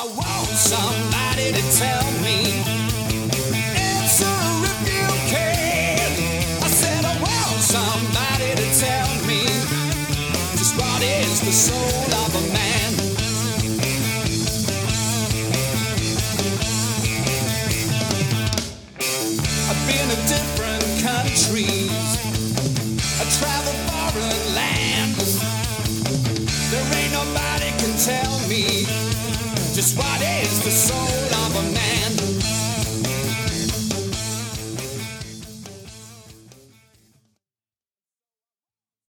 I want somebody to tell me. Answer if you can. I said I want somebody to tell me just what is the soul of a man. I've been to different countries, I travel foreign lands. There ain't nobody can tell me just what is the soul of a